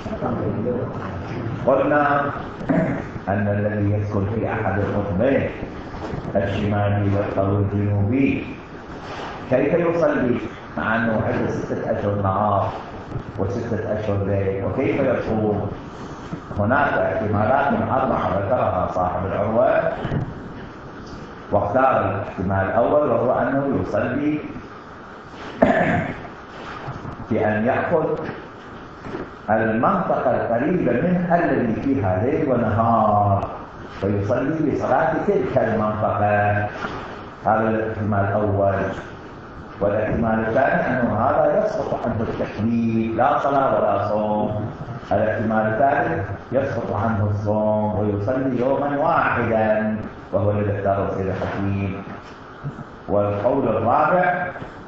قلنا أن الذي يسكن في أحد القطبين الشمالي والقطب الجنوبي كيف يصلي مع أنه عنده 6 أشهر نهار و6 أشهر ليل، وكيف يصوم؟ هناك احتمالات 4 ذكرها صاحب العروة، واختار الاحتمال الأول وهو أنه يصلي بأن يأخذ المنطقة القريبة منها الذي فيها ليل ونهار ويصلي بصلاة تلك المنطقة. هذا الاحتمال الأول. والاحتمال الثاني أنه هذا يسقط عنه التكليف، لا صلاة ولا صوم. الاحتمال الثالث يسقط عنه الصوم ويصلي يوما واحدا، وهو الذي اختاره السيد الحكيم. والقول الرابع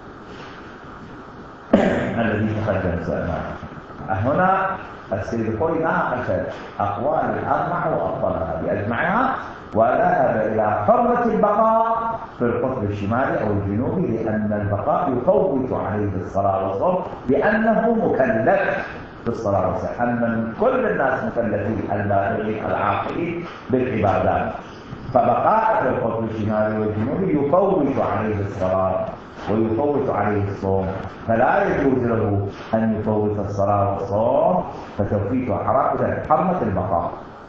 الذي تقدم سألنا هنا السيد الخوي ناقش أقوال الأربعة وأبطلها بأجمعها، وذهب إلى حرمة البقاء في القطب الشمالي أو الجنوبي، لأن البقاء يفوت عليه الصلاة والصوم لأنه مكلف بالصلاة والصوم. أما كل الناس مكلفين البالغين العاقلين بالعبادات، فبقاء في القطب الشمالي والجنوبي يفوت عليه الصلاة ويفوت عليه الصوم، فلا يجوز له أن يفوت الصلاة والصوم، فتوفيته حرمة البقاء.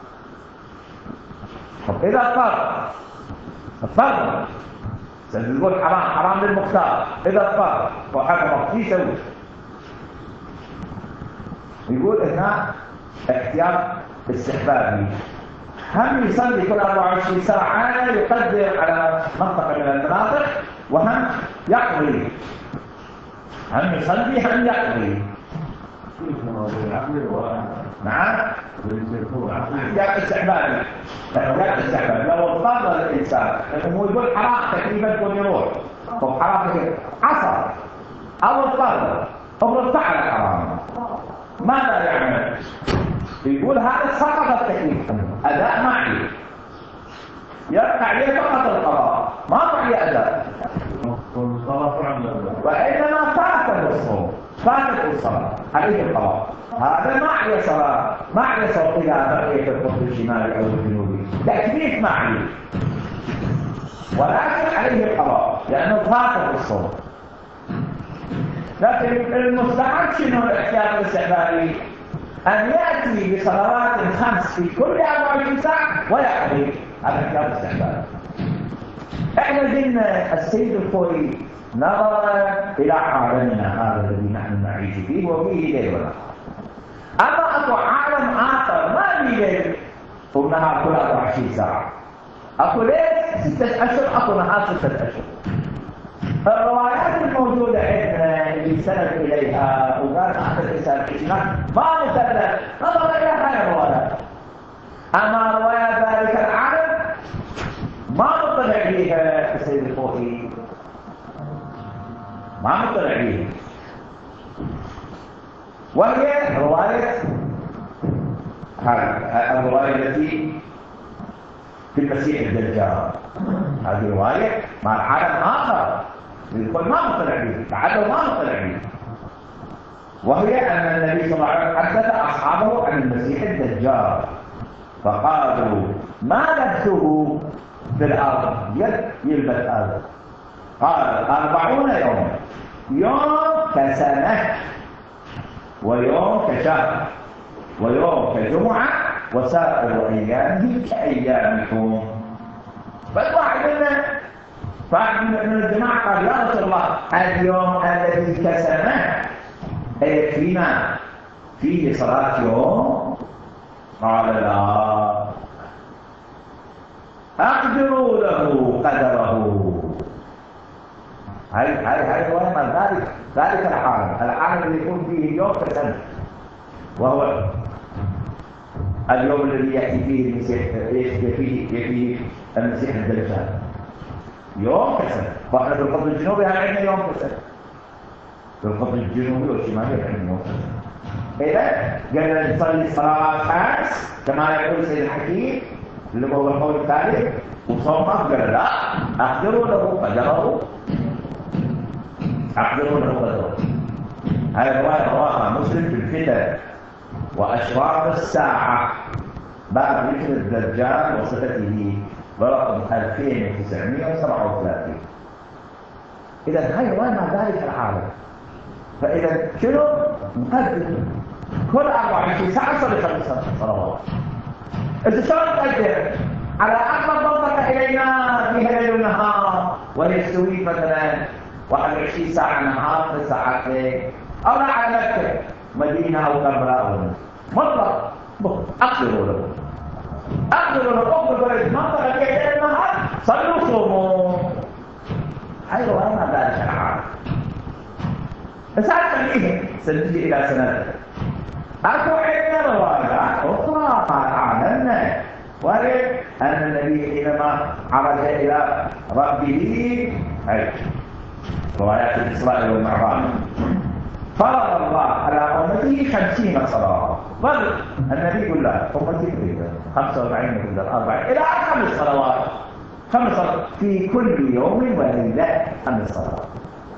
طب إذا اضطر سنقول حرام للمختار، إذا اضطر وحكم في سوي، يقول هنا احتياط استحبابي، هم يصلي كل 24 ساعة يقدر على منطقة من المناطق، وهم يقضي، هم يصلي هم يقضي. نعم احتياط استحبابي، احتياط استحبابي. لو اضطر الإنسان هو يقول حرام تكليفا كون يروح، طب حرام عصر أو اضطر أو فعل حرام، ماذا يعمل؟ يقول هذا سقط التكليف، أداء معي، يرفع عليه فقط القضاء، ما معي أداء، وإنما فاتت الصوم، فاتت الصلاة، عليه القضاء. هذا معي صلاة، معي صوم إلى بقية القطب الشمالي أو الجنوبي، تكليف معي، ولكن عليه القضاء لأنه فاتت الصوم. لكن المستحب شنو الاحتياط الاستحبابي؟ أن يأتي بصلوات 5 في كل 24 ساعة ويقضي. هذا احتياط استحبابي. احنا قلنا السيد الخوي نظر إلى عالمنا هذا الذي نحن نعيش فيه وفيه ليل ونهار. أما أكو عالم آخر ما فيه ليل ونهار كل 24 ساعة، أكو ليل 6 أشهر، أكو نهار 6 أشهر. الروايات الموجودة عندنا اللي سند إليها وقال أحد الإنسان ما مسلم، نظر إلى هذه الروايات. أما روايات ذلك العالم ما مطلع فيها السيد الخوئي، ما مطلع فيها، وهي رواية الرواية التي في المسيح الدجال. هذه رواية مع العالم آخر يقول ما مطلع فيه، تعالوا ما مطلع فيه، وهي أن النبي صلى الله عليه وسلم حدث أصحابه عن المسيح الدجال، فقالوا ما لبثه في الأرض، يلبث أرض. قال 40 يوما، يوم كسنة ويوم كشهر ويوم كجمعة وسائر أيامه كأيامكم. بل واحد من الجماعة قال يا رسول الله اليوم الذي كسنة يكفينا فيه صلاة يوم؟ قال لا، أقدروا له قدره. هاي رواية ذلك العالم اللي يكون فيه اليوم كسنة، وهو اليوم الذي يأتي فيه المسيح، يأتي المسيح الدجال يوم كسنة. فاحنا في القطب الجنوبي عندنا يوم كسنة، في القطب الجنوبي والشمالي عندنا يوم كسنة. إذا قلنا نصلي صلاة 5 كما يقول سيد الحكيم اللي هو القول الثالث، وصوم أفضل لا، أقدروا له قدره، أقدروا له قدره. هذه رواية رواها مسلم في الفتن وأشراط الساعة بعد ذكر الدجال وصفته برقم 2937. إذا هاي وين ما ذلك العالم. فإذا شنو نقدر كل 24 ساعة صلي 5 صلوات. إذا شلون نقدر على أقرب منطقة إلينا فيها ليل ونهار ويستوي مثلا 21 ساعة نهار 9 ساعات ليل، أو لا على مكة مدينة أو كربلاء مطلق أقدروا له أقدروا له منطقة فيها ليل ونهار صلوا صوموا. هاي رواية ذلك العالم. فساعة خليهم سنجي إلى سنة أكو عندنا روايات أخرى أعلمنا وارد أن النبي حينما عرج إلى ربه، هاي روايات الإسراء والمعراج، فرض الله على أمته 50 صلاة. ظل النبي يقول له أمتي كثيرة 45 ولا 40 إلى 5 صلوات، 5 صلوات في كل يوم وليلة 5 صلوات.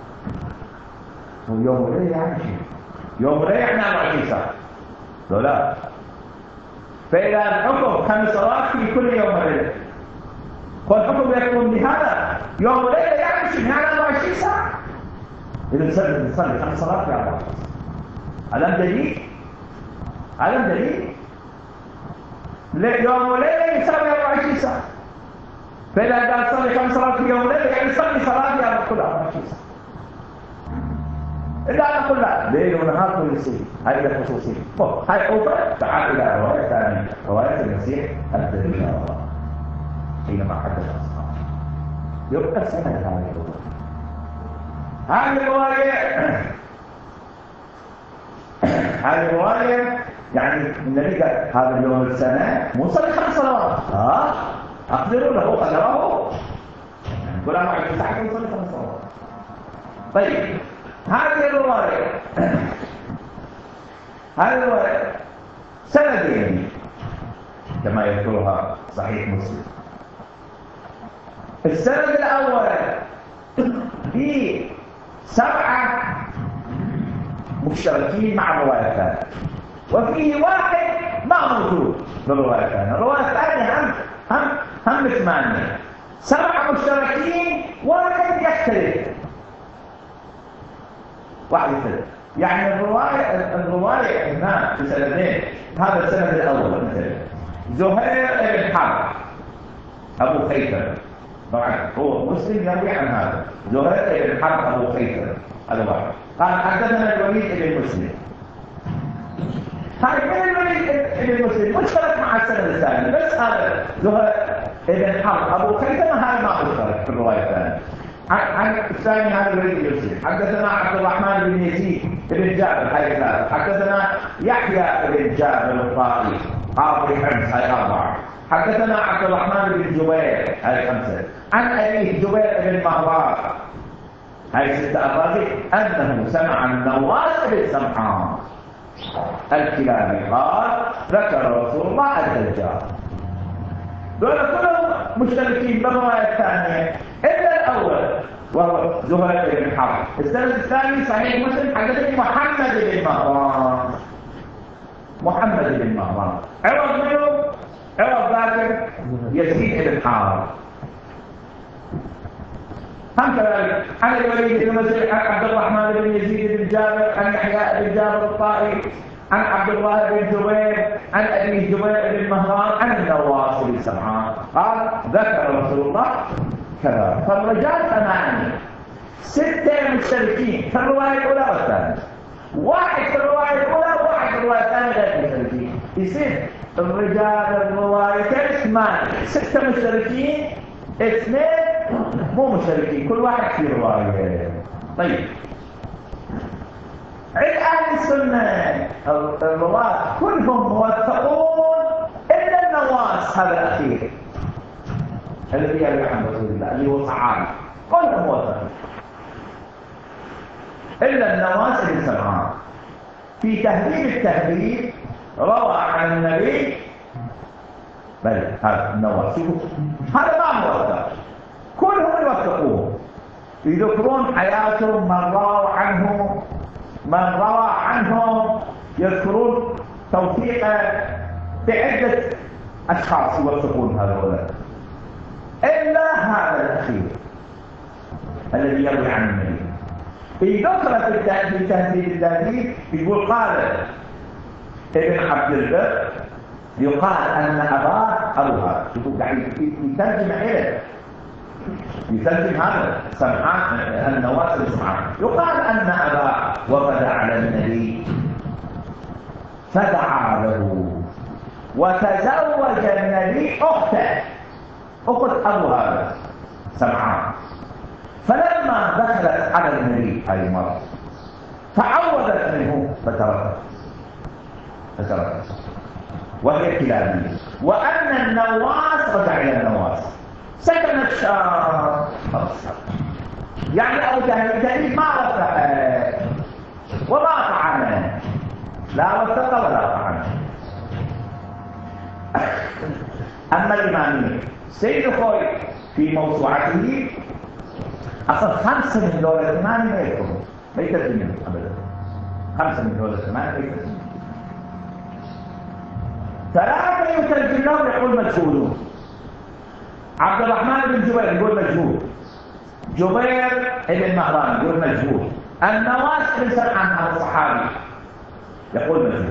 ويوم وليلة يعني شيء، يوم وليلة يعني 24 ساعة لا. فإذا الحكم 5 صلوات في كل يوم وليلة، والحكم يكون بهذا يوم وليلة يعني شيء يعني 24 ساعة. إذا نصلي 5 صلوات في 24 ساعة. ألم دليل؟ يوم وليلة يساوي 24 ساعة. فإذا قال صلي 5 صلوات في يوم وليلة يعني صلي صلاة في كل 24 ساعة. إلا نقول لا ليل ونهار كل شيء. هذه الخصوصية. هاي أخرى. تعال إلى رواية ثانية، رواية المسيح الدجال حينما حدث أصحابه. يبقى سنة هذه الرواية يعني النبي قال هذا اليوم السنة مو صلي 5 صلوات. أقدروا له قدره. يقول أنا عايز ساعة نصلي 5 صلوات. طيب هذه الرواية سندين كما يذكرها صحيح مسلم. السند الأول في 7 مشتركين مع الرواية الثانية، وفيه واحد ما موجود بالرواية الثانية. الرواية الثانية هم 8، 7 مشتركين، واحد يختلف، واحد يختلف. يعني الرواية هنا في سندين. هذا السند الأول مثلا زهير بن حرب أبو خيثم، طبعا هو مسلم يروي عن هذا. زهير بن حرب أبو خيثم هذا واحد. قال حدثنا الوليد بن مسلم. هاي من الوليد بن مسلم مشترك مع السند الثاني، بس هذا زهير بن حرب أبو خيثم هذا ما مشترك في الرواية الثانية. عن الثاني هذا الوليد بن مسلم. حدثنا عبد الرحمن بن يزيد بن جابر هاي 3. حدثنا يحيى بن جابر الطائي قاضي حمص هاي 4. حدثنا عبد الرحمن بن جبير هاي 5. عن أبيه جبير بن مهران هاي 6 أراضي أنه سمع النواس بن سمعان الكلابي قال ذكر رسول الله الدجال. دول كلهم مشتركين بالرواية الثانية إلا الأول وهو زهير بن حرب. السند الثاني صحيح مسلم حدثني محمد بن مهران عوض منه عوض ذاك يزيد بن حارب. هم كذلك عن الوليد بن مسلم عن عبد الرحمن بن يزيد بن جابر عن يحيى بن جابر الطائي عن عبد الله بن جبير عن أبي جبير بن مهران عن النواس بن سمعان قال ذكر رسول الله كذا. فالرجال 8، 6 مشتركين في الرواية الأولى والثانية، 1 في الرواية الأولى و1 في الرواية الثانية غير مشتركين. يصير الرجال الروايتين 8، 6 مشتركين، 2 مو مشتركين، كل واحد في رواية. طيب عند أهل السنة الرواة كلهم موثقون إلا النواس هذا الأخير الذي يروي عن رسول الله اللي هو صحابي، كلهم موثقون إلا النواس بن سمعان. في تهذيب التهذيب روى عن النبي بل هذا النواس هذا ما موثق، كلهم يوثقوه يذكرون حياتهم، من روى عنهم يذكرون توثيقه بعدة أشخاص يوثقون هذول، إلا هذا الأخير الذي يروي عن النبي. في ذكر في تهذيب التهذيب يقول قال ابن عبد البر يقال أن أباه أبوها، يقول قاعد يترجم إليه، يترجم هذا سمعان النواس السمعان، يقال أن أباه وفد على النبي فدعا له وتزوج النبي أخته، أخت أبو هذا سمعان. فلما دخلت على النبي هذه المرأة تعوذت منه فتركت وهي كلابية، وأن النواس رجع إلى النواس سكنت شهر يعني أبو جهل ما وثق ولا طعن، لا وثق ولا طعن. أما الإمامية سيد خوي في موسوعته أصل 5 من دولة 8 ما يكون ما يترجمون أبدا، 5 من دولة 8 ما يترجمون، 3 يترجم لهم يقول مجهولون. عبد الرحمن بن جبير يقول مجهول، جبير بن مهران يقول مجهول، النواس بن سمعان هذا الصحابي يقول مجهول،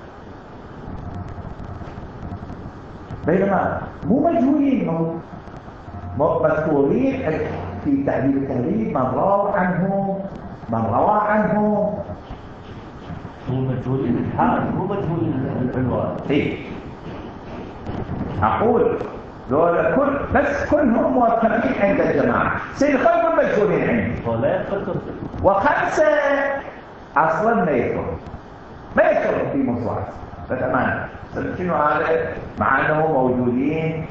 بينما مو مجهولين، مذكورين في تهذيب التهذيب من روى عنهم من روى عنهم. مو مجهولين الحال، مو مجهولين العنوان. ايه اقول دول بس كلهم موثقين عند الجماعه، سيد خلق مجهولين عندي ولا يفكر و5 اصلا ما يذكر في موسوعات بالامانه. شنو هذا مع انهم موجودين؟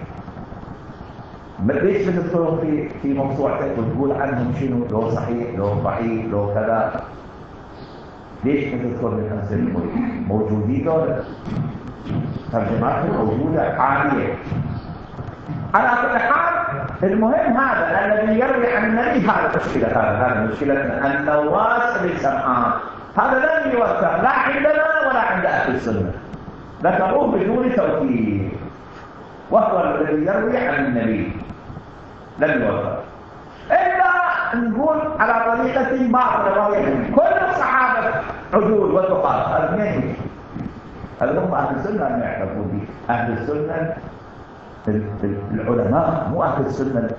ليش بتذكرهم في موسوعتك وتقول عنهم شنو لو صحيح لو ضعيف لو كذا؟ ليش بتذكر من أمثلة موجودين دول ترجماتهم موجودة عالية. على كل حال المهم هذا الذي يروي عن النبي هذا مشكلة، هذا مشكلتنا النواس بن سمعان هذا لم يوثق لا عندنا ولا عند أهل السنة، ذكروه بدون توثيق، وهو الذي يروي عن النبي لم يوثق، إلا نقول على طريقة بعض روايتهم كل الصحابة عدول وثقات. هذا منين؟ هذا هم أهل السنة ما يعرفون به، أهل السنة العلماء، مو أهل السنة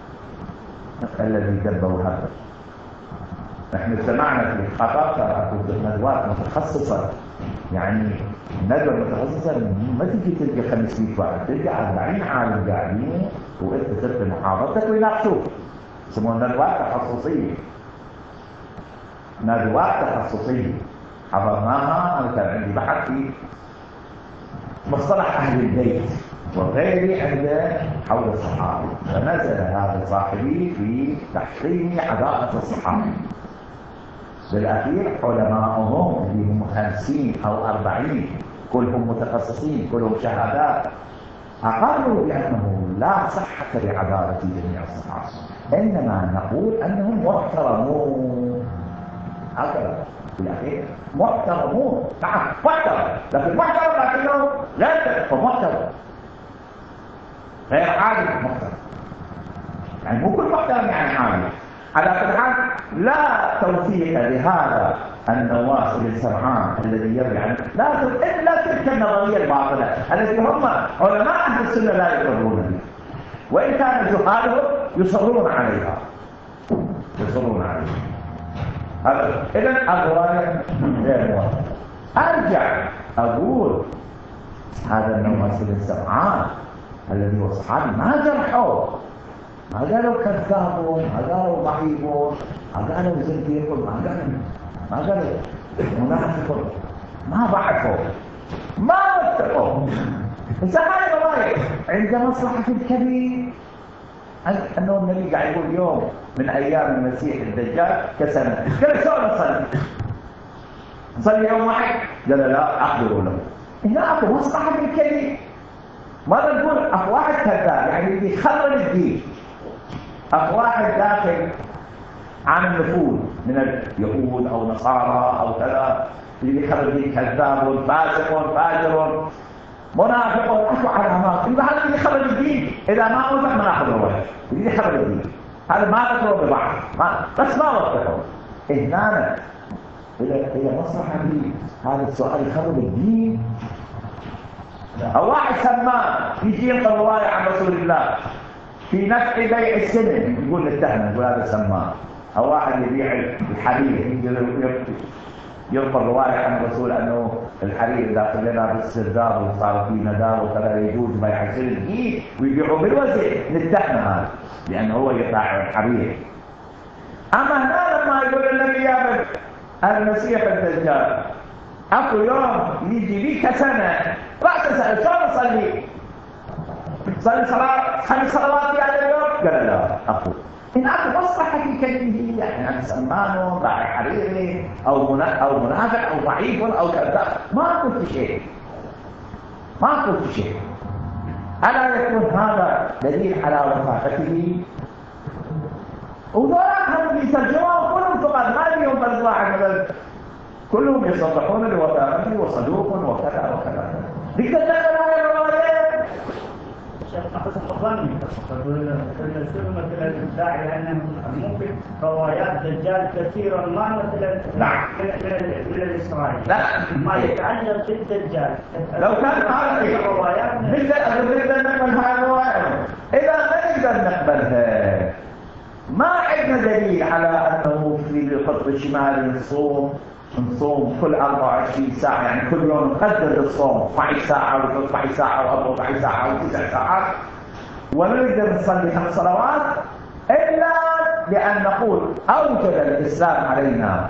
الذي دبوا هذا. نحن سمعنا في خطابة ندوات متخصصة، يعني ندوة متخصصة ما تجي تلقى 500 واحد، تلقى 40 عالم قاعدين وانت تلقى محاضرتك ويناقشوك، يسمونها ندوات تخصصية. ندوات تخصصية حضرناها، أنا كان عندي بحث في مصطلح أهل البيت وغيري عنده حول الصحابة، فنزل هذا صاحبي في تحقيق عدالة الصحابة. بالأخير علماءهم اللي هم 50 أو 40 كلهم متخصصين كلهم شهادات أقروا بأنه لا صحة لعدالة جميع الصحابة، إنما نقول أنهم محترمون. هكذا بالأخير محترمون، نعم محترم، لكن محترم لكنه لا تكفى محترم غير عادل محترم، يعني مو كل محترم يعني عادل. على كل حال لا توثيق لهذا النواس بن سمعان الذي يروي عنه، لا تلك النظريه الباطله التي هم علماء اهل السنه لا يقرون بها، وان كان جهالهم يصرون عليها. هذا اذا الروايه غير موافقه. ارجع اقول هذا النواس بن سمعان الذي هو صحابي ما جرحوه، ما قالوا كذابون، ما قالوا ضعيفون، ما قالوا زنديقون، ما قالوا منافقون، ما ضعفوا، ما وثقوا. بس هاي الرواية عند مصلحة الكبير أنه النبي قاعد يقول يوم من أيام المسيح الدجال كسنة، قال شلون نصلي يوم واحد؟ قال لا أحضروا له. هنا أكو مصلحة الكبير، ماذا نقول أخ واحد كذاب يعني اللي يخرب الدين، أخ واحد داخل عن النفوذ من اليهود أو نصارى أو كذا، اللي بيخرج دين كذاب فاسق فاجر منافق أكو علامات، هذا اللي يخرج الدين. إذا ما وضح ما ناخذ الوجه اللي يخرج الدين، هذا ما ذكروا ببعض بس ما وضحوا. هنا إلى مصلحة دي هذا السؤال يخرب الدين. أو واحد سماه يجي ينقل رواية عن رسول الله في نفع بيع السمن، يقول نتهمه يقول هذا سماه. أو واحد يبيع الحرير ينقل رواية عن الرسول أنه الحرير داخل لنا باسترداد وصار في نداء وكذا يجوز بيع السمن ويبيعوا بالوزن، نتهمه هذا لأنه هو يطاع الحرير. أما هنا لما يقول النبي يا المسيح الدجال اكو يوم يجي بيك سنه راح تسال شلون اصلي؟ تصلي صلاه 5 صلوات في هذا اليوم؟ قال لا اكو. ان اكو مصلحه في كلمه، يعني سمانه ضاع حريري او منافق او ضعيف او كذاب، ما قلت شيء. ما قلت شيء. الا يكون هذا دليل على وثاقته؟ وذولاك هم يترجمون كلهم فقط، ما فيهم فرد واحد مثلا، كلهم يصرحون الوثائق وصدوق وكذا وكذا. تقدر تدخل هاي الروايات؟ شيخنا حسن الظن السنة مثلا الداعي أنه ممكن روايات دجال كثيرا ما مثلا من الإسرائيل لا ما يتعلق بالدجال. لو كان هذا الروايات نقدر نقبل هاي الروايات. إذا ما نقدر نقبلها ما عندنا دليل على أنه في القطب الشمالي نصوم كل 24 ساعة، يعني كل يوم نقدر الصوم 12 ساعة و13 ساعة و14 ساعة و9 ساعات، ولا نقدر نصلي 5 صلوات إلا لأن نقول أوجب الإسلام علينا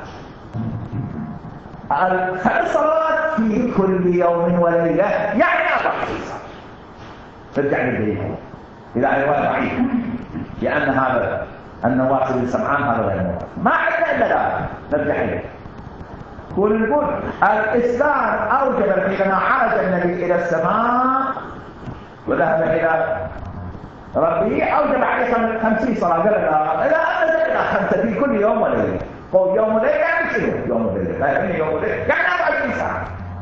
5 صلوات في كل يوم وليلة، يعني 24 ساعة. نرجع للدليل إلى رواية ضعيفة لأن هذا النواصب السمعان هذا غير موافق. ما عندنا إلا ذلك. نرجع إليه. نقول الإسلام أوجب حينما عرج النبي إلى السماء وذهب إلى ربه أوجب عليه 50 صلاة. قال لا إلى أن نزل إلى 5 في كل يوم وليلة. قول يوم وليلة يعني شنو؟ يوم وليلة لا يعني يوم وليلة يعني 24 ساعة.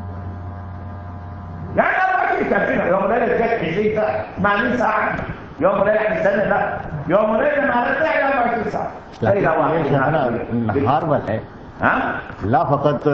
يعني 24 ساعة شنو؟ يوم وليلة جت 20 ساعة 80 ساعة. يوم وليلة يعني سنة لا. يوم وليلة ما نرجع إلى 24 ساعة. إلى واحد النهار والليل. لا فقط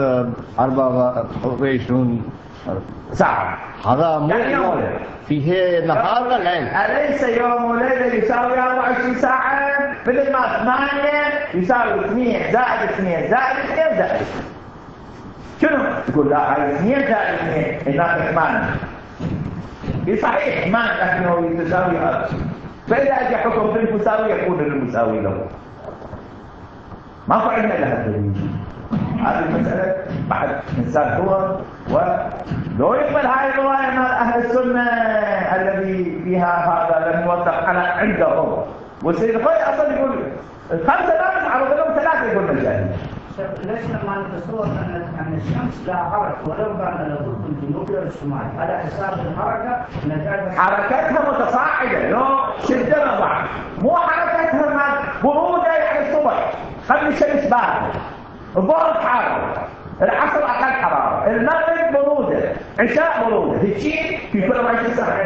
24 ساعة. هذا يعني مو فيه نهار والليل. أليس يوم وليلة يساوي 24 ساعة؟ مثل ما 8 يساوي 2 زائد 2 زائد 2 زائد 2. شنو؟ تقول لا هاي 2 زائد 2 هناك 8. صحيح 8 لكنه يتساوي هذا. فإذا أجى حكم بالمساوي يكون المساوي له. ما فعلنا لها الدليل. هذه المسألة بعد إنسان هو ولو يقبل هاي الرواية من أهل السنة الذي فيها هذا لم يوثق على عندهم. والسيد الخوي أصلا يقول 5 لا نفعل وغيرهم 3 يقول مجاني. ليش لما نتصور أن الشمس لها حركة ولو كان القطب الجنوبي والشمالي على حساب الحركة حركتها متصاعدة لو شدنا بعض مو حركتها مع برودة يعني الصبح قبل الشمس باردة الظهر حارة العصر أقل حرارة المغرب برودة عشاء برودة هالشيء في كل 24 ساعة.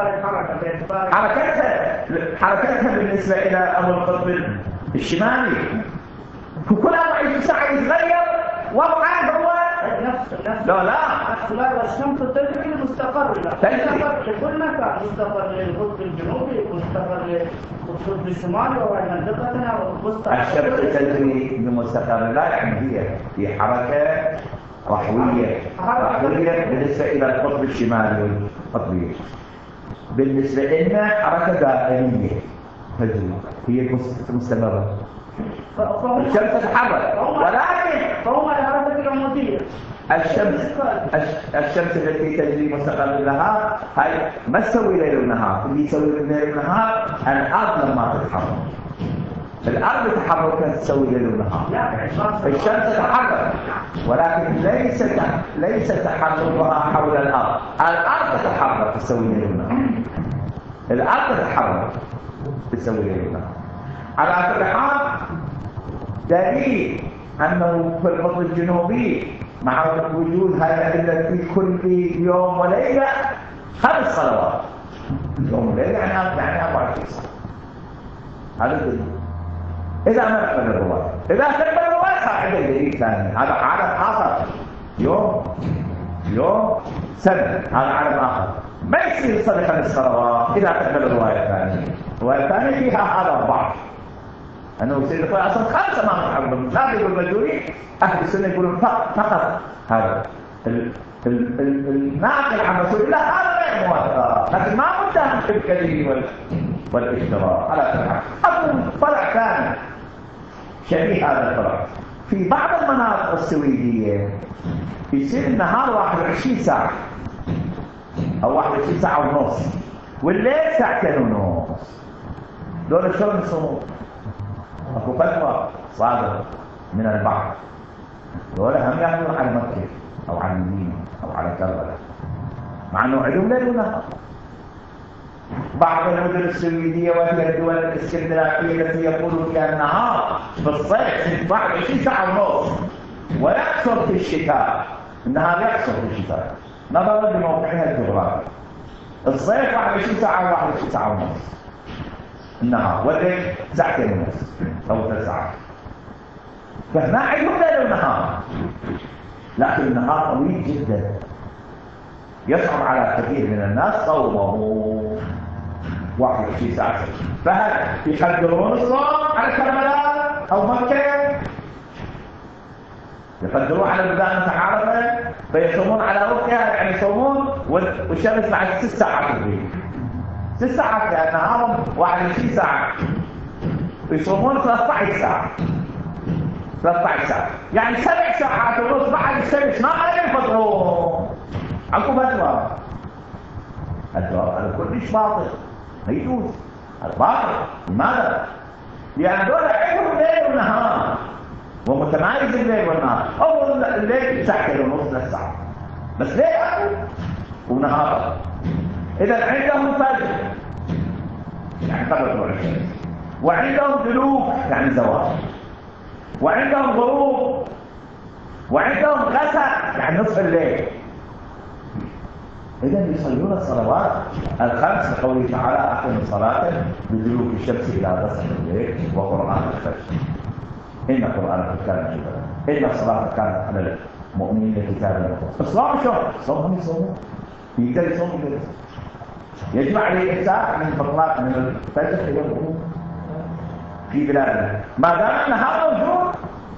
حركتها بالنسبة إلى أبو القطب الشمالي في كل 24 ساعة يتغير وضعه هو لا الشمس تجري مستقر لكل مكان، مستقر للقطب الجنوبي مستقر للقطب الشمالي ومنطقتنا والوسطى. الشمس تجري بمستقر لا يعني هي حركة رحوية بالنسبة إلى القطب الشمالي والقطبي. بالنسبة لنا حركة دائمية تجري هي مستمرة. الشمس تتحرك ولكن فهو الحركة العمودية. الشمس التي تجري مستقر لها هاي ما تسوي ليل ونهار. اللي يسوي ليل ونهار الأرض لما تتحرك. الأرض تحركها تسوي ليل ونهار. الشمس تتحرك ولكن ليس تحركها حول الأرض. الأرض تتحرك تسوي ليل ونهار. الأرض تتحرك تسوي ليل ونهار. على كل حال دليل أنه في القطب الجنوبي مع وجود هذه الأدلة في كل يوم وليلة 5 صلوات يوم وليلة يعني 24 صلاة. هذا الدليل. إذا ما أقبل الرواية، إذا أقبل الرواية صار عنده دليل ثاني، هذا عالم آخر. يوم سنة، هذا عالم آخر. ما يصير يصلي 5 صلوات إذا أقبل الرواية الثانية. الرواية الثانية فيها هذا الضعف، أنه يصير يقول أصلا 5 ما نحرم. لا يقول المجوري، أهل السنة يقولون فقط هذا الناقل عن رسول الله هذا غير موافق، لكن ما متهم في الكذب والاشتراك. على سبيل أقول فرع ثاني شبيه هذا الفرع. في بعض المناطق السويدية يصير النهار 21 ساعة أو 21 ساعة ونص، والليل 2 ونص. دول شلون يصومون؟ أكو فتوى صادرة من البعض، دول هم يعملون على مكة أو على المدينة أو على كربلاء، مع أنه عندهم ليل ونهار. بعض المدن السويدية وهي الدول الاسكندنافية التي يقولون فيها النهار في الصيف 24 ساعة ونص، ويقصر في الشتاء. النهار يقصر في الشتاء نظرا لموقعها الجغرافي. الصيف 24 ساعة و21 ساعة ونص النهار، والليل 2 ونص أو 3 ساعات. فما عندهم ليل ونهار، لكن النهار طويل جدا، يصعب على كثير من الناس صومه 21 ساعة. فهل يقدرون الصوم على كربلاء أو مكة؟ يقدرون على البلدان المتعارفة فيصومون على وقتها، يعني يصومون والشمس بعد 6 ساعات تغيب. 6 ساعات لأن نهارهم 21 ساعة، يصومون 13 ساعة. 13 ساعة يعني 7 ساعات ونص بعد الشمس ما يفطرون. عقب فتوى. هذا كلش باطل، ما يجوز، هذا باطل. لماذا؟ لأن دول عندهم ليل ونهار ومتمايز الليل والنهار. أول الليل 2 ونص 3 ساعات بس ليل ونهار. إذا عندهم فجر يعني قبل طلوع الشمس، وعندهم دلوك يعني زوال، وعندهم غروب، وعندهم غسق يعني نصف الليل. إذا يصلون الصلوات ال5 لقوله تعالى: أقم الصلاة بدلوك الشمس إلى غسق الليل وقرآن الفجر إن قرآن الفجر كان مشهودا إن الصلاة كانت على المؤمنين كتابا موقوتا. الصلاة شو؟ صومهم يصومون، يقدر يصوم، يجب عليه الساعة من فضلات من الفجر إلى الغروب في بلادنا. ما دام النهار موجود،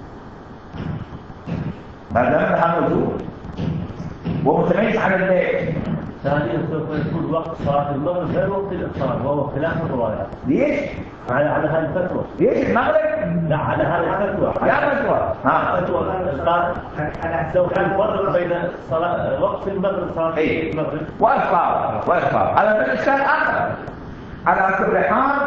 ما دام النهار موجود ومتميز عن الليل. ثانيا سوف يكون وقت صلاة المغرب غير وقت الإفطار، وهو خلاف الروايات. ليش؟ على هذه الفتوى. ليش المغرب؟ لا، على هذه الفتوى. يا فتوى. فتوى الإفطار سوف يفرق بين وقت المغرب صلاة المغرب وإفطار. هذا من إشكال آخر. على كل حال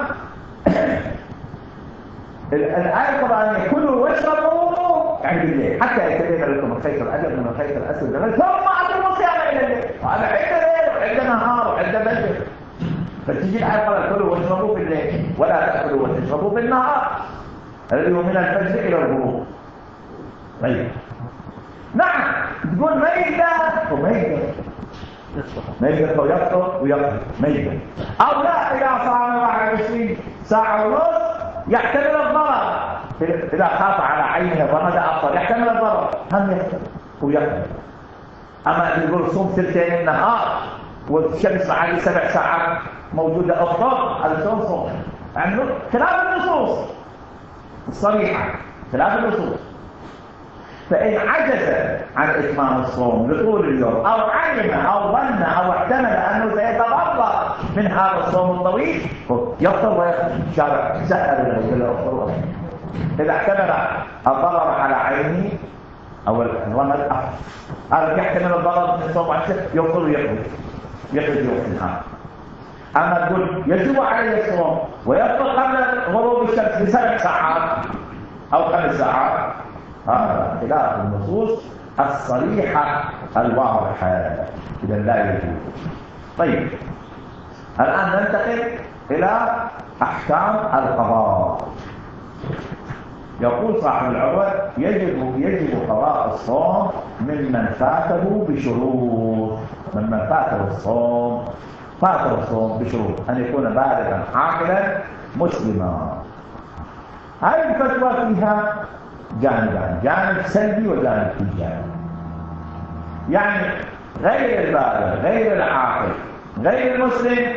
الآية القرآنية: كلوا واشربوا يعني بالليل حتى يتبين لكم الخيط الأبيض من الخيط الأسود ثم أتموا الصيام إلى الليل. هذا عند ليل وعند نهار وعند فجر. فتجي الآية قال: كلوا واشربوا بالليل ولا تأكلوا وتشربوا بالنهار، الذي هو من الفجر إلى الغروب. طيب نعم، تقول ميتة وميتة، ميتة ويفطر ويقضي ميتة، أو لا إذا صار 24 ساعة ونص يحتمل الضرر. إذا خاف على عينه الرمد أفضل يحتمل الضرر، هم يحتمل ويقضي. أما يقول صوم 2 النهار والشمس عليه 7 ساعات موجودة أفضل، هذا شلون صوم؟ يعني خلاف النصوص الصريحة، خلاف النصوص. فإن عجز عن إتمام الصوم لطول اليوم أو علم أو ظن أو احتمل أنه سيتضرر من هذا الصوم الطويل يفطر ويخرج الشارع سهل له يفطر. إذا احتمل الضرر على عينه أو الرمل هذا يحتمل الضرر من الصوم يفطر ويخرج يوم النهار. أما تقول يجب عليه الصوم ويفطر قبل غروب الشمس ب7 ساعات أو 5 ساعات، هذا خلاف النصوص الصريحة الواضحة، إذا لا يجوز. طيب الآن ننتقل إلى أحكام القضاء. يقول صاحب العروة يجب قضاء الصوم ممن فاته بشروط. ممن فاته الصوم بشروط أن يكون بالغا عاقلا مسلما. هذه الفتوى فيها جانبان، جانب سلبي وجانب إيجابي. يعني غير البالغ غير العاقل غير المسلم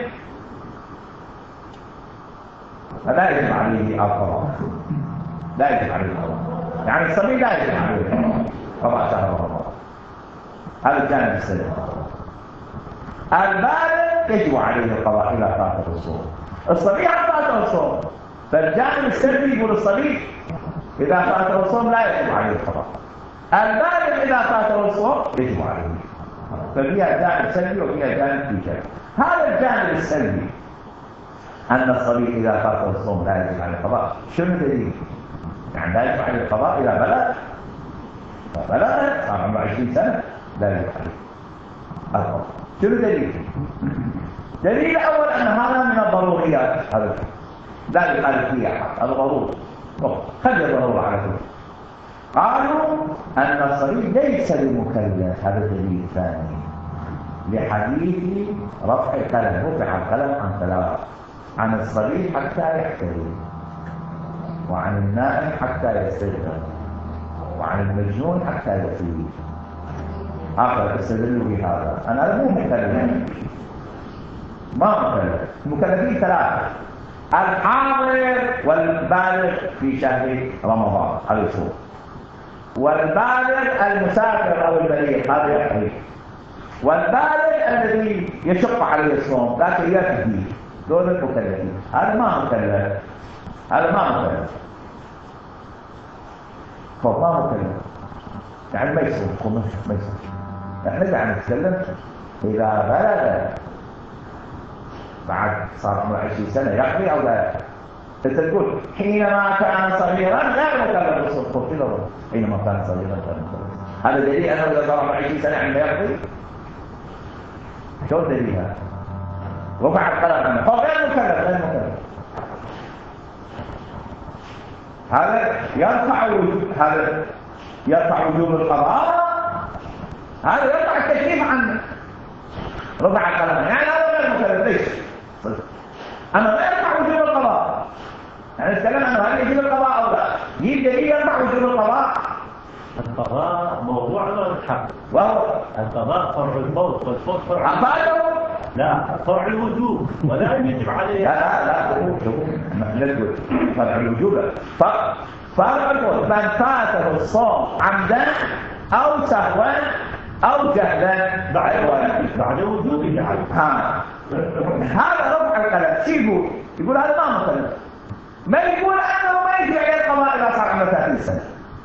فلا يجب عليه القضاء، لا يجب عليه القضاء. يعني الصبي لا يجب عليه قضاء شهر رمضان، هذا الجانب السلبي. البالغ يجب عليه القضاء إذا فاته الصوم. الصبي فاته الصوم، فالجانب السلبي يقول الصبي إذا فاته الصوم لا يجب عليه القضاء. البالغ إذا فاته الصوم يجب عليه. ففيها جانب سلبي وفيها جانب إيجابي. هذا الجانب السلبي أن الصبي إذا فاته الصوم لا يجب عليه القضاء. شنو دليل؟ يعني لا يجب عليه القضاء إذا بلغ صار عمره 20 سنة لا يجب عليه القضاء. شنو دليل؟ دليل أول أن هذا من الضروريات، هذا لا يخالف فيه أحد، هذا ضروري. خلي ضرورة على كل. قالوا أن الصبي ليس بمكلف، هذا دليل ثاني لحديث رفع القلم. رفع القلم عن ثلاث: عن الصبي حتى يحتلم، وعن النائم حتى يستيقظ، وعن المجنون حتى يفيق. آخر استدلوا بهذا. أنا مو مكلف، ما مكلف. المكلفين ثلاثة: الحاضر والبالغ في شهر رمضان هذا يصوم، والبالغ المسافر أو البليغ هذا يحرم، والبالغ الذي يشق عليه الصوم لكن يفدي. دول المكلفين. هذا ما مكلف، هذا ما مكلف، ما مكلف، يعني ما يصوم. ما يصوم. احنا قاعد نتكلم إذا بلغ بعد صار عمره 20 سنة يقضي أو لا يقضي. أنت تقول حينما كان صغيرا غير مكلف بالصوم. حينما كان صغيرا غير مكلف. هذا دليل أنه إذا صار عمره 20 سنة عندما يقضي. شو دليل هذا؟ رفع القلم عنه هو غير مكلف. هذا يرفع وجوب القضاء، هذا يرفع التكليف عنه. رفع القلم يعني هذا غير مكلف. ليش؟ أما لا يرفع وجوب القضاء. يعني نتكلم عنه هل يجب القضاء أو لا؟ يجب يرفع وجوب القضاء. القضاء موضوع غير الحق، وهو القضاء فرع الفوت، والفوت فرع عقاده. لا، فرع الوجوب ولا يجب عليه. لا نقول فرع الوجوب. فرع الوجوب من فاته الصوم عمدا أو سهوا أو جهلا بعد وجوبه. هذا رفع القلم. يقول هذا ما مكلف. ما يقول أنه ما يجب عليه القضاء إذا صار عمره 30 سنة.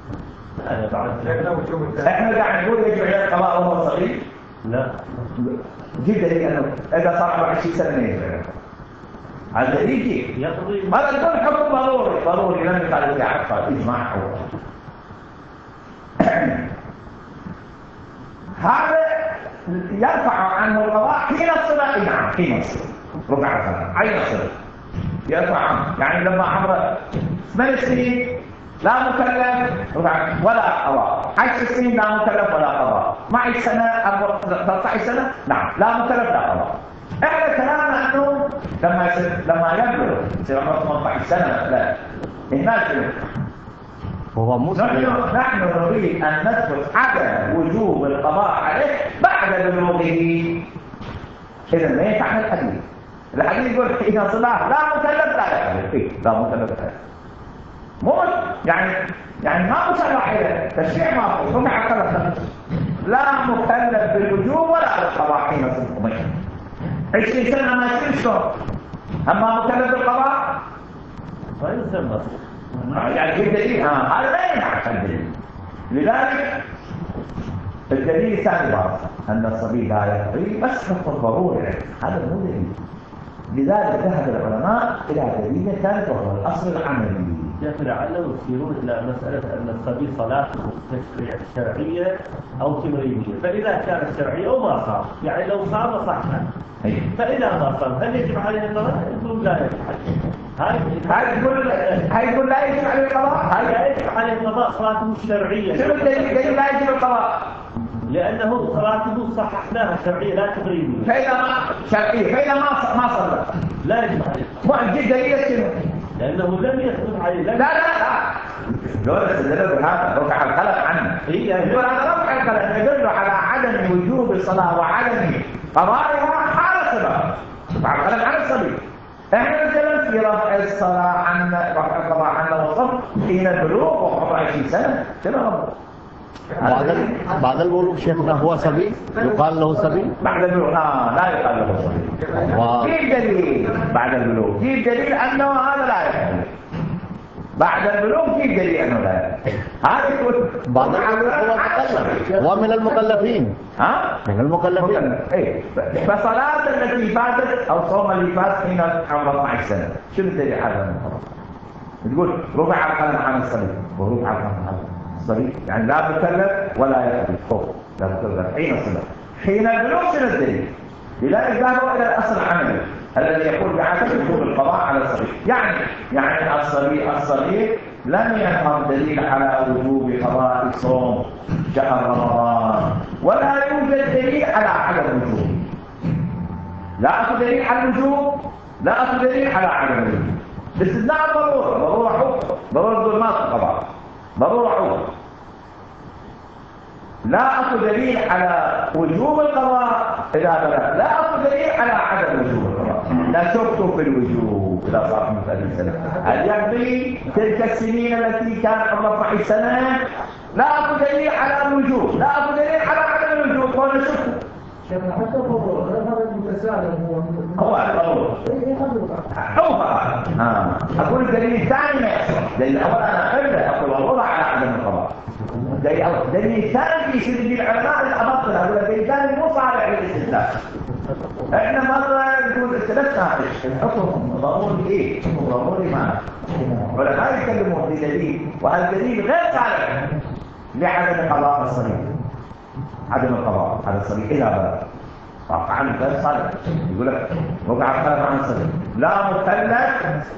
احنا قاعد نقول يجب عليه القضاء وهو صغير. لا جدا لأنه إذا صار عمره 20 سنة ما يجب عليه. هذا يجي هذا يكون حكم ضروري لم يقال فيه عقل إجماع. هذا يرفع عنه القضاء حين الصلاة. نعم حين الصلاة. رفع القلم عين الصلاة يرفع عنه. يعني لما عمره 8 سنين لا مكلف ولا قضاء، 10 سنين لا مكلف ولا قضاء، 12 سنة 13 سنة نعم لا مكلف لا قضاء. احنا كلامنا انه لما يبلغ يصير عمره 18 سنة لا هناك هو مسلم. نحن نريد ان نثبت عدم وجوب القضاء عليه بعد بلوغه. اذا ما ينفع الحديث. الحديث يقول إذا صلاة لا مكلف لا يحدث. لا مكلف لا موت يعني ما مصرح إليه تشريع ما رفع القلم. لا مكلف بالوجوب ولا بالقضاء حين صدق 20 سنة ما يصير شلون. أما مكلف بالقضاء ما يسمى يعني في دليل. هذا لا ينفع الدليل. لذلك الدليل الثاني واضح أن الصبي لا يقضي بس حكم ضروري. هذا مو دليل. لذلك ذهب العلماء إلى دليل ثالث وهو الأصل العملي. لعلهم يسيرون إلى مسألة أن الصبي صلاته تشريع شرعية أو تمرينية، فإذا كانت شرعية وما صار يعني لو صار صحنا، فإذا ما صار هل يجب عليه القضاء؟ يقول لا يجب عليه. هاي يقول لا يجب عليه القضاء. هاي لا يجب عليه القضاء، صلاته الشرعية. شنو الدليل لا يجب القضاء؟ لأنه صلاته صححناها شرعية لا تقريبية. فإذا ما شرعية، فإذا ما صلى لا يجب عليه. ما جد دليل شنو؟ لأنه لم يثبت عليه. لا دول استدلوا بهذا رفع القلم عنه. يقول هذا رفع القلم يدل على عدم وجوب الصلاة وعدم قضائها حال الصلاة. رفع القلم عن الصليب. احنا نتكلم في رفع الصلاة عن رفع القضاء عنه وصف حين البلوغ وعمر 20 سنة. شنو بعد البلوغ شيخنا هو صبي؟ يقال له صبي؟ بعد البلوغ لا يقال له صبي. في دليل بعد البلوغ، في دليل انه هذا لا يقال. بعد البلوغ في دليل انه لا يقال. هذا يقول بعد البلوغ هو مكلف ومن المكلفين. من المكلفين. ايه فصلاة التي فاتت او صوم اللي فات حين عمره 12 سنة، شنو الدليل على هذا؟ تقول رفع القلم عن الصليب، ورفع القلم عن الصليب يعني لا مكلف ولا يقبل فوق، لا مكلف حين الصلاة. حين البلوغ شنو الدليل؟ لذلك ذهبوا الى الاصل العملي الذي يقول بعدم وجوب القضاء على الصليب. يعني الصليب لم يظهر دليل على وجوب قضاء صوم شهر رمضان، ولا يوجد دليل على عدم الوجوب. لا أخذ دليل على الوجوب، لا أخذ دليل على عدم الوجوب. باستثناء ضرورة حكم، ضرورة ظلمات القضاء، ضرورة حكم. لا أخذ دليل على وجوب القضاء إذا بلغ، لا أخذ دليل على عدم وجوب القضاء. لا شك في الوجوب إذا صار من 30 سنة. هل يقضي تلك السنين التي كان عمره 12 سنة؟ لا أخذ دليل على الوجوب، لا أخذ دليل على عدم الوجوب، ولا شك. شيخنا حتى هذا المتساهل هو أقول الدليل الثاني ما يحصل. دليل الأول أنا أقول الوضع على عدم القضاء. دليل الثاني يشير به العلماء الأبطل، هذا الدليل الثاني مو صالح للاستدلال. احنا مرة نقول استدلتنا الحكم ضروري ايه؟ ضروري ما علماء يتكلمون في دليل، وهذا الدليل غير صالح لعدم قضاء الصليب. عدم القضاء على الصليب إلى بلد واقعا غير صالح. يقول لك وقع القلم عن الصليب، لا مكلف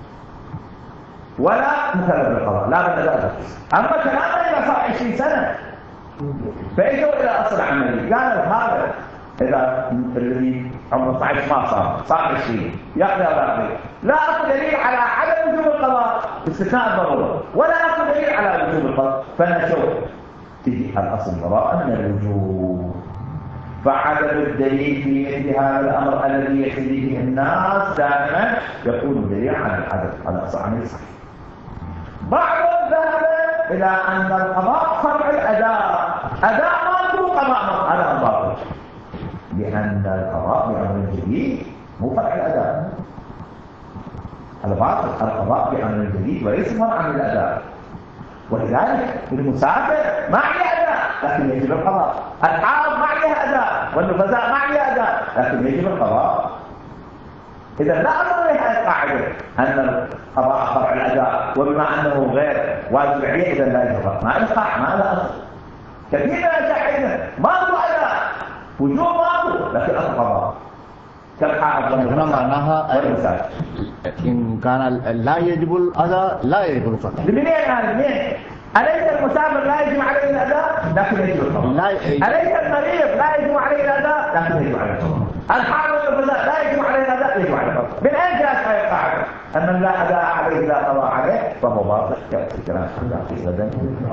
ولا مكلف بالقضاء، لا بد ذلك. اما كلامنا اذا صار 20 سنه فاجوا الى اصل عملي، قالوا هذا اذا الذي عمره 12 ما صار 20 يقضي او لا يقضي. لا اخذ دليل على عدم وجوب القضاء باستثناء الضروره، ولا اخذ دليل على وجوب القضاء. فنشوف تجي الاصل براءه من الوجوب. فعدم الدليل في مثل هذا الامر الذي يحتدي به الناس دائما يكون دليل على العدم، على اصل عملي صحيح. بعضهم ذهب الى ان القضاء فرع الاداء، اداء ما هو قضاء، هذا باطل، لان القضاء بامر جديد مو فرع الاداء. هذا باطل، القضاء بامر جديد وليس فرعا من الاداء. ولذلك المسافر ما عليه اداء لكن يجب القضاء، الحائض ما عليها اداء، والنفساء ما عليها اداء لكن يجب القضاء. إذا لا أمر لها القاعدة أن القضاء فرع الأداء، وبما أنه غير واجب عليه إذا لا يجب. ما القاع، ما له أصل. كثير من المشاهد ما هو أداء، وجوب ما هو، لكن القضاء كالحائض هنا معناها إن كان لا يجب الأداء لا يجب القضاء. منين هذا؟ منين؟ أليس المسافر لا يجب عليه الأداء لكن يجب القضاء؟ أليس المريض لا يجب عليه الأداء لكن يجب عليه القضاء؟ الحامل والغذاء لا يجب عليه الأداء يجب عليه القضاء. من أين جاءت هذه القاعدة؟ أن لا أداء عليه لا قضاء عليه فهو باطل. يأتي كلام غدا